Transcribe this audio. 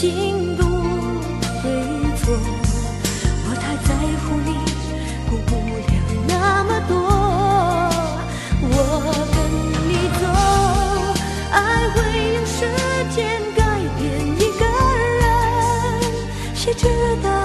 心不会错，我太在乎你，顾不了那么多。我跟你走，爱会用时间改变一个人，谁知道